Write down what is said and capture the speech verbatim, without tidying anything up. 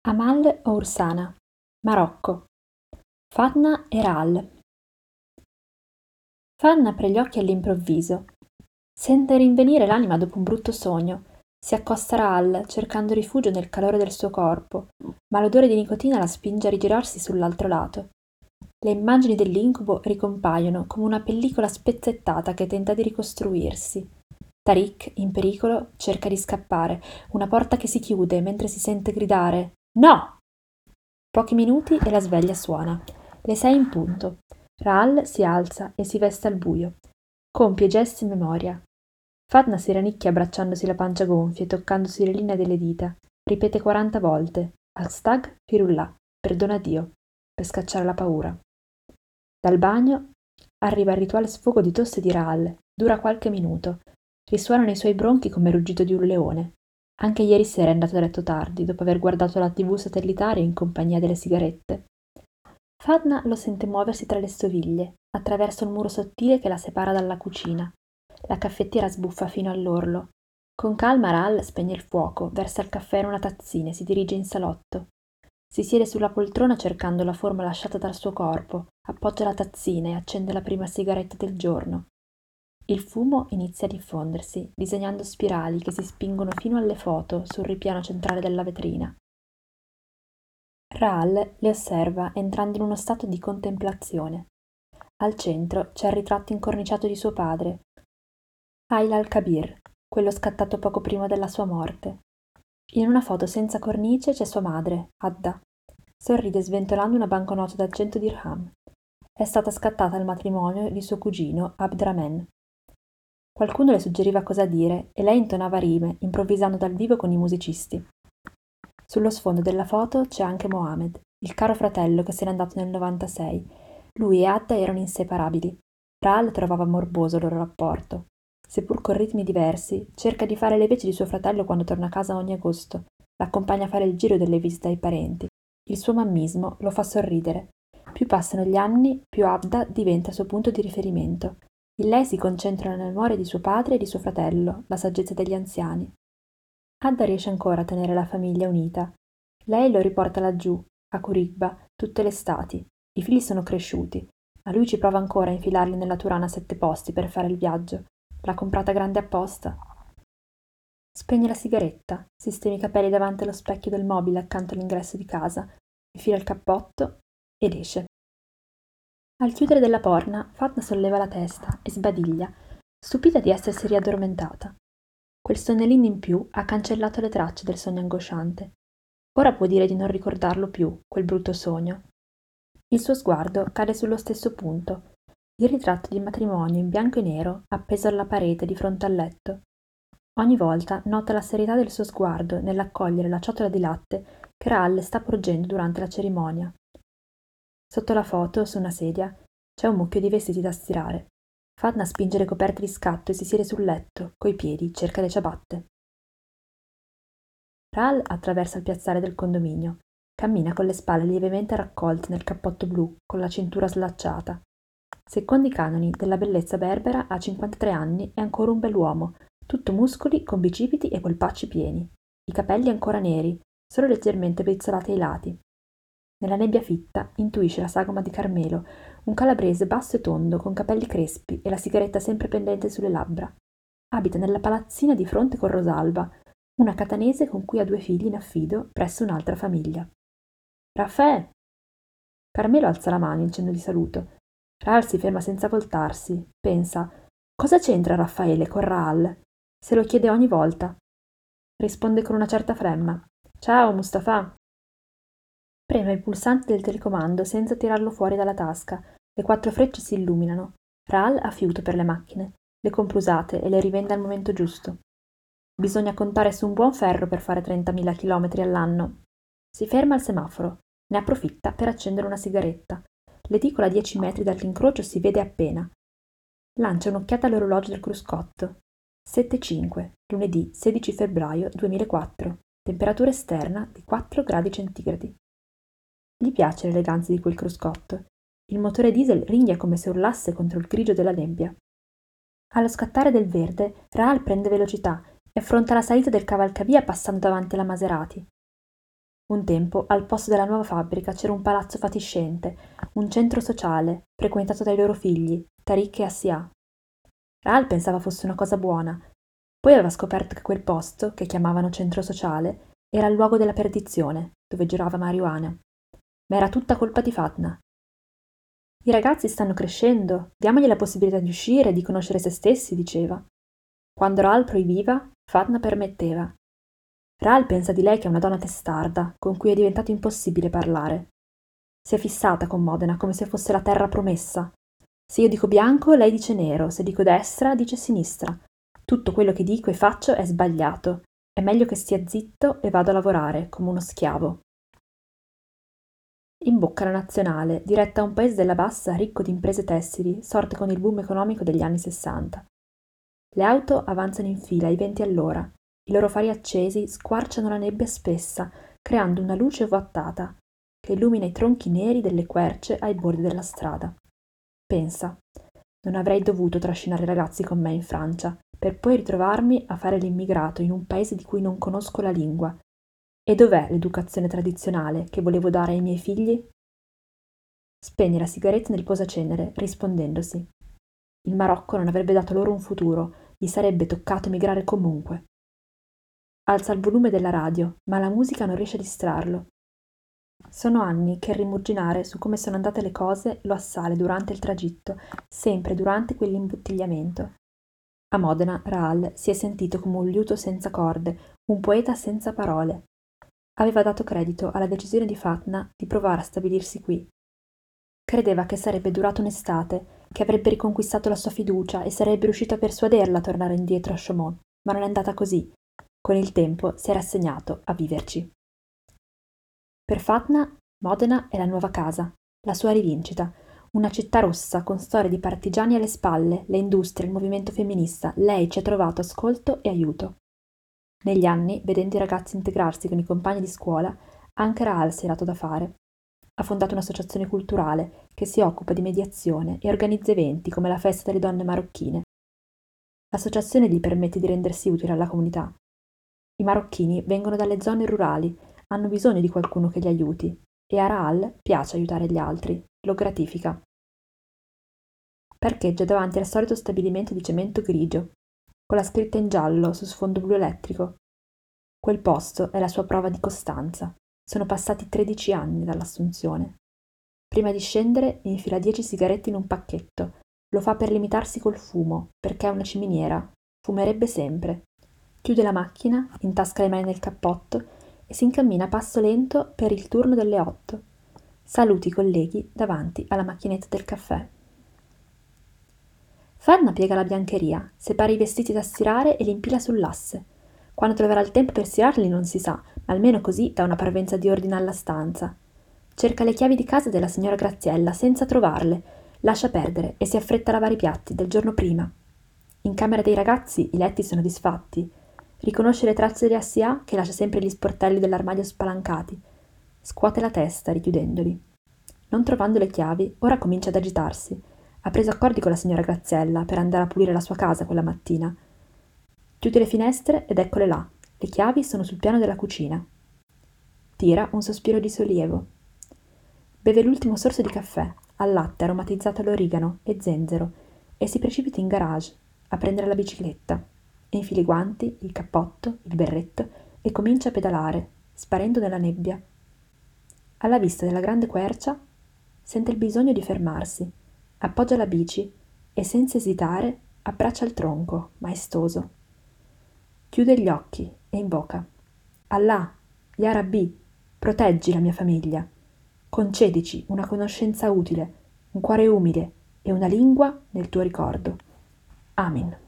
Amal Oursana, Marocco. Fadna e Raal. Fadna apre gli occhi all'improvviso. Sente rinvenire l'anima dopo un brutto sogno. Si accosta a Raal, cercando rifugio nel calore del suo corpo, ma l'odore di nicotina la spinge a rigirarsi sull'altro lato. Le immagini dell'incubo ricompaiono come una pellicola spezzettata che tenta di ricostruirsi. Tariq, in pericolo, cerca di scappare, una porta che si chiude mentre si sente gridare «No!». Pochi minuti e la sveglia suona. Le sei in punto. Raal si alza e si veste al buio. Compie gesti in memoria. Fadna si rannicchia abbracciandosi la pancia gonfia e toccandosi le linee delle dita. Ripete quaranta volte Astag Firullah, perdona Dio, per scacciare la paura. Dal bagno arriva il rituale sfogo di tosse di Raal. Dura qualche minuto. Risuona nei suoi bronchi come il ruggito di un leone. Anche ieri sera è andato a letto tardi, dopo aver guardato la tivù satellitare in compagnia delle sigarette. Fadna lo sente muoversi tra le stoviglie, attraverso il muro sottile che la separa dalla cucina. La caffettiera sbuffa fino all'orlo. Con calma Raal spegne il fuoco, versa il caffè in una tazzina e si dirige in salotto. Si siede sulla poltrona cercando la forma lasciata dal suo corpo, appoggia la tazzina e accende la prima sigaretta del giorno. Il fumo inizia a diffondersi, disegnando spirali che si spingono fino alle foto sul ripiano centrale della vetrina. Raal le osserva entrando in uno stato di contemplazione. Al centro c'è il ritratto incorniciato di suo padre, Ayla al-Kabir, quello scattato poco prima della sua morte. In una foto senza cornice c'è sua madre, Adda. Sorride sventolando una banconota da cento dirham. È stata scattata al matrimonio di suo cugino Abdramen. Qualcuno le suggeriva cosa dire e lei intonava rime, improvvisando dal vivo con i musicisti. Sullo sfondo della foto c'è anche Mohamed, il caro fratello che se n'è andato nel novantasei. Lui e Adda erano inseparabili. Raal trovava morboso il loro rapporto. Seppur con ritmi diversi, cerca di fare le veci di suo fratello quando torna a casa ogni agosto. L'accompagna a fare il giro delle visite ai parenti. Il suo mammismo lo fa sorridere. Più passano gli anni, più Abda diventa il suo punto di riferimento. In lei si concentra la memoria di suo padre e di suo fratello, la saggezza degli anziani. Adda riesce ancora a tenere la famiglia unita. Lei lo riporta laggiù, a Curigba, tutte le estati. I figli sono cresciuti, ma lui ci prova ancora a infilarli nella Turana a sette posti per fare il viaggio. L'ha comprata grande apposta. Spegne la sigaretta, sistema i capelli davanti allo specchio del mobile accanto all'ingresso di casa, infila il cappotto ed esce. Al chiudere della porna, Fatna solleva la testa e sbadiglia, stupita di essersi riaddormentata. Quel sonnellino in più ha cancellato le tracce del sogno angosciante. Ora può dire di non ricordarlo più, quel brutto sogno. Il suo sguardo cade sullo stesso punto, il ritratto di matrimonio in bianco e nero appeso alla parete di fronte al letto. Ogni volta nota la serietà del suo sguardo nell'accogliere la ciotola di latte che Raal sta porgendo durante la cerimonia. Sotto la foto, su una sedia, c'è un mucchio di vestiti da stirare. Fadna spinge le coperte di scatto e si siede sul letto, coi piedi, cerca le ciabatte. Raal attraversa il piazzale del condominio. Cammina con le spalle lievemente raccolte nel cappotto blu, con la cintura slacciata. Secondo i canoni della bellezza berbera, a cinquantatré anni è ancora un bell'uomo, tutto muscoli, con bicipiti e polpacci pieni. I capelli ancora neri, solo leggermente brizzolati ai lati. Nella nebbia fitta intuisce la sagoma di Carmelo, un calabrese basso e tondo, con capelli crespi e la sigaretta sempre pendente sulle labbra. Abita nella palazzina di fronte con Rosalba, una catanese con cui ha due figli in affido presso un'altra famiglia. Raffè! Carmelo alza la mano in cenno di saluto. Raal si ferma senza voltarsi. Pensa, cosa c'entra Raffaele con Raal? Se lo chiede ogni volta. Risponde con una certa fremma. Ciao, Mustafa. Preme il pulsante del telecomando senza tirarlo fuori dalla tasca. Le quattro frecce si illuminano. Raal ha fiuto per le macchine. Le compra usate e le rivende al momento giusto. Bisogna contare su un buon ferro per fare trentamila chilometri all'anno. Si ferma al semaforo. Ne approfitta per accendere una sigaretta. L'edicola a dieci metri dall'incrocio si vede appena. Lancia un'occhiata all'orologio del cruscotto. sette e cinque, lunedì sedici febbraio duemilaquattro. Temperatura esterna di quattro gradi centigradi. Gli piace l'eleganza di quel cruscotto. Il motore diesel ringhia come se urlasse contro il grigio della nebbia. Allo scattare del verde, Raal prende velocità e affronta la salita del cavalcavia passando davanti alla Maserati. Un tempo, al posto della nuova fabbrica c'era un palazzo fatiscente, un centro sociale, frequentato dai loro figli, Tariq e Assia. Raal pensava fosse una cosa buona, poi aveva scoperto che quel posto, che chiamavano centro sociale, era il luogo della perdizione, dove girava marijuana. Ma era tutta colpa di Fatna. I ragazzi stanno crescendo, diamogli la possibilità di uscire, di conoscere se stessi, diceva. Quando Raal proibiva, Fatna permetteva. Raal pensa di lei che è una donna testarda, con cui è diventato impossibile parlare. Si è fissata con Modena come se fosse la terra promessa. Se io dico bianco, lei dice nero, se dico destra, dice sinistra. Tutto quello che dico e faccio è sbagliato. È meglio che stia zitto e vado a lavorare, come uno schiavo. In bocca la nazionale, diretta a un paese della bassa ricco di imprese tessili, sorte con il boom economico degli anni sessanta. Le auto avanzano in fila ai venti all'ora. I loro fari accesi squarciano la nebbia spessa, creando una luce ovattata che illumina i tronchi neri delle querce ai bordi della strada. Pensa, non avrei dovuto trascinare i ragazzi con me in Francia, per poi ritrovarmi a fare l'immigrato in un paese di cui non conosco la lingua. E dov'è l'educazione tradizionale che volevo dare ai miei figli? Spegne la sigaretta nel posacenere, rispondendosi. Il Marocco non avrebbe dato loro un futuro, gli sarebbe toccato emigrare comunque. Alza il volume della radio, ma la musica non riesce a distrarlo. Sono anni che il rimuginare su come sono andate le cose lo assale durante il tragitto, sempre durante quell'imbottigliamento. A Modena, Raal si è sentito come un liuto senza corde, un poeta senza parole. Aveva dato credito alla decisione di Fatna di provare a stabilirsi qui. Credeva che sarebbe durata un'estate, che avrebbe riconquistato la sua fiducia e sarebbe riuscito a persuaderla a tornare indietro a Chaumont, ma non è andata così. Con il tempo si è rassegnato a viverci. Per Fatna, Modena è la nuova casa, la sua rivincita, una città rossa con storie di partigiani alle spalle, le industrie, il movimento femminista. Lei ci ha trovato ascolto e aiuto. Negli anni, vedendo i ragazzi integrarsi con i compagni di scuola, anche Raal si è dato da fare. Ha fondato un'associazione culturale che si occupa di mediazione e organizza eventi come la festa delle donne marocchine. L'associazione gli permette di rendersi utile alla comunità. I marocchini vengono dalle zone rurali, hanno bisogno di qualcuno che li aiuti e a Raal piace aiutare gli altri, lo gratifica. Parcheggia davanti al solito stabilimento di cemento grigio, con la scritta in giallo su sfondo blu elettrico. Quel posto è la sua prova di costanza. Sono passati tredici anni dall'assunzione. Prima di scendere infila dieci sigarette in un pacchetto. Lo fa per limitarsi col fumo, perché è una ciminiera. Fumerebbe sempre. Chiude la macchina, intasca le mani nel cappotto e si incammina a passo lento per il turno delle otto. Saluti i colleghi davanti alla macchinetta del caffè. Fatna piega la biancheria, separa i vestiti da stirare e li impila sull'asse. Quando troverà il tempo per stirarli non si sa, ma almeno così dà una parvenza di ordine alla stanza. Cerca le chiavi di casa della signora Graziella senza trovarle, lascia perdere e si affretta a lavare i piatti del giorno prima. In camera dei ragazzi i letti sono disfatti. Riconosce le tracce di Assia che lascia sempre gli sportelli dell'armadio spalancati. Scuote la testa richiudendoli. Non trovando le chiavi, ora comincia ad agitarsi. Ha preso accordi con la signora Graziella per andare a pulire la sua casa quella mattina. Chiude le finestre ed eccole là. Le chiavi sono sul piano della cucina. Tira un sospiro di sollievo. Beve l'ultimo sorso di caffè, al latte aromatizzato all'origano e zenzero, e si precipita in garage a prendere la bicicletta. Infila i guanti, il cappotto, il berretto e comincia a pedalare, sparendo nella nebbia. Alla vista della grande quercia, sente il bisogno di fermarsi, appoggia la bici e senza esitare abbraccia il tronco, maestoso. Chiude gli occhi e invoca. Allah, Ya Rabbi, proteggi la mia famiglia. Concedici una conoscenza utile, un cuore umile e una lingua nel tuo ricordo. Amin.